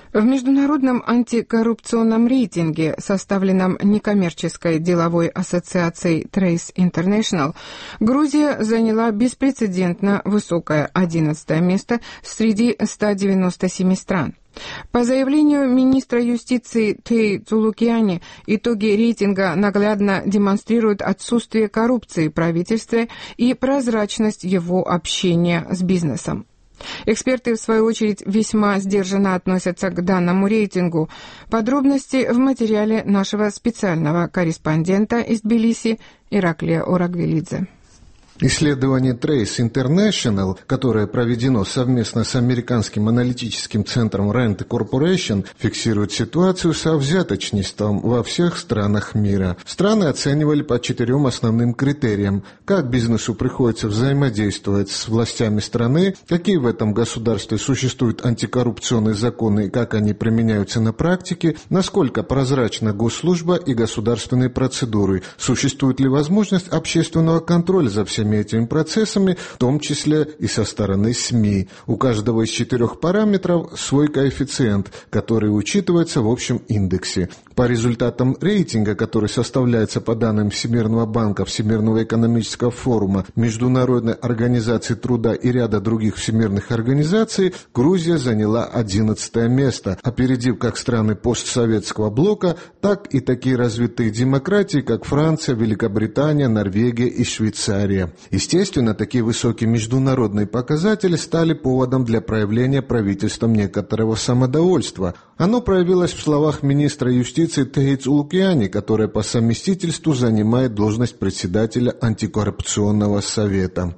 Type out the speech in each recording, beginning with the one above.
В международном антикоррупционном рейтинге, составленном некоммерческой деловой ассоциацией Trace International, Грузия заняла беспрецедентно высокое 11-е место среди 197 стран. По заявлению министра юстиции Тей Цулукиани, итоги рейтинга наглядно демонстрируют отсутствие коррупции в правительстве и прозрачность его общения с бизнесом. Эксперты, в свою очередь, весьма сдержанно относятся к данному рейтингу. Подробности в материале нашего специального корреспондента из Тбилиси Ираклия Орагвелидзе. Исследование Trace International, которое проведено совместно с американским аналитическим центром Rand Corporation, фиксирует ситуацию со взяточничеством во всех странах мира. Страны оценивали по 4 основным критериям: как бизнесу приходится взаимодействовать с властями страны, какие в этом государстве существуют антикоррупционные законы и как они применяются на практике, насколько прозрачна госслужба и государственные процедуры, существует ли возможность общественного контроля за всеми этими процессами, в том числе и со стороны СМИ. У каждого из 4 параметров свой коэффициент, который учитывается в общем индексе. По результатам рейтинга, который составляется по данным Всемирного банка, Всемирного экономического форума, Международной организации труда и ряда других всемирных организаций, Грузия заняла 11-е место, опередив как страны постсоветского блока, так и такие развитые демократии, как Франция, Великобритания, Норвегия и Швейцария. Естественно, такие высокие международные показатели стали поводом для проявления правительством некоторого самодовольства. Оно проявилось в словах министра юстиции Тей Цулукиани, которая по совместительству занимает должность председателя антикоррупционного совета.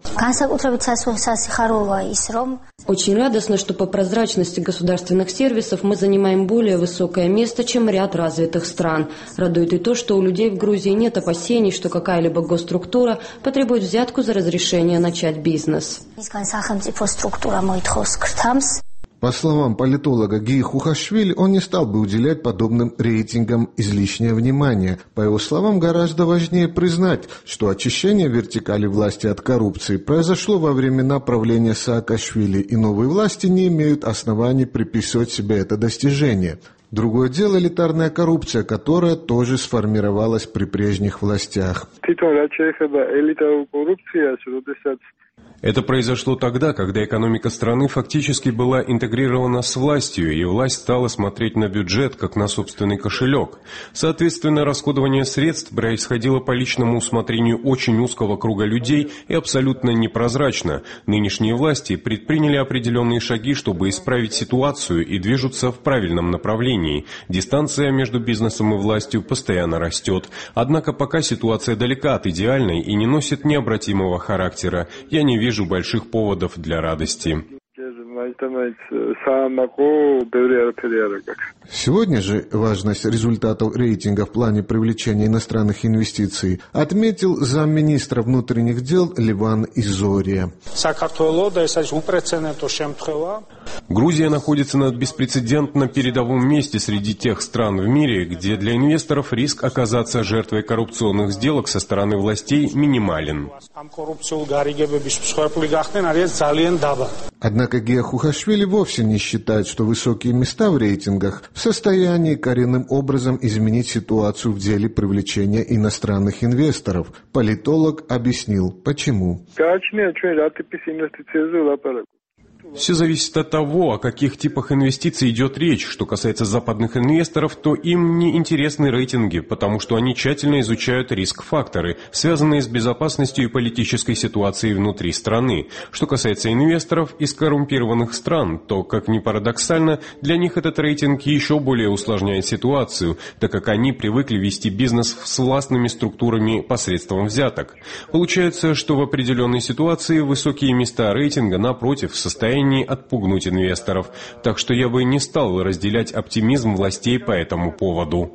Очень радостно, что по прозрачности государственных сервисов мы занимаем более высокое место, чем ряд развитых стран. Радует и то, что у людей в Грузии нет опасений, что какая-либо госструктура потребует взятку за разрешение начать бизнес. По словам политолога Гии Хухашвили, он не стал бы уделять подобным рейтингам излишнее внимание. По его словам, гораздо важнее признать, что очищение вертикали власти от коррупции произошло во времена правления Саакашвили, и новые власти не имеют оснований приписывать себе это достижение. Другое дело — элитарная коррупция, которая тоже сформировалась при прежних властях. Это произошло тогда, когда экономика страны фактически была интегрирована с властью, и власть стала смотреть на бюджет как на собственный кошелек. Соответственно, расходование средств происходило по личному усмотрению очень узкого круга людей и абсолютно непрозрачно. Нынешние власти предприняли определенные шаги, чтобы исправить ситуацию, и движутся в правильном направлении. Дистанция между бизнесом и властью постоянно растет. Однако пока ситуация далека от идеальной и не носит необратимого характера. Я не вижу больших поводов для радости. Сегодня же важность результатов рейтинга в плане привлечения иностранных инвестиций отметил замминистра внутренних дел Леван Изория. Грузия находится на беспрецедентно передовом месте среди тех стран в мире, где для инвесторов риск оказаться жертвой коррупционных сделок со стороны властей минимален. Однако Гия Хухашвили вовсе не считает, что высокие места в рейтингах в состоянии коренным образом изменить ситуацию в деле привлечения иностранных инвесторов. Политолог объяснил, почему. Все зависит от того, о каких типах инвестиций идет речь. Что касается западных инвесторов, то им не интересны рейтинги, потому что они тщательно изучают риск-факторы, связанные с безопасностью и политической ситуацией внутри страны. Что касается инвесторов из коррумпированных стран, то, как ни парадоксально, для них этот рейтинг еще более усложняет ситуацию, так как они привыкли вести бизнес с властными структурами посредством взяток. Получается, что в определенной ситуации высокие места рейтинга, напротив, в состоянии отпугнуть инвесторов. Так что я бы не стал разделять оптимизм властей по этому поводу.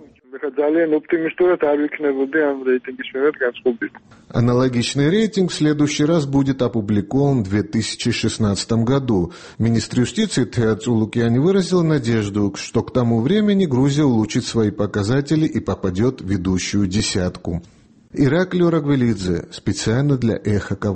Аналогичный рейтинг в следующий раз будет опубликован в 2016 году. Министр юстиции Тей Цулукиани выразил надежду, что к тому времени Грузия улучшит свои показатели и попадет в ведущую десятку. Ираклий Орагвелидзе, специально для Эхо.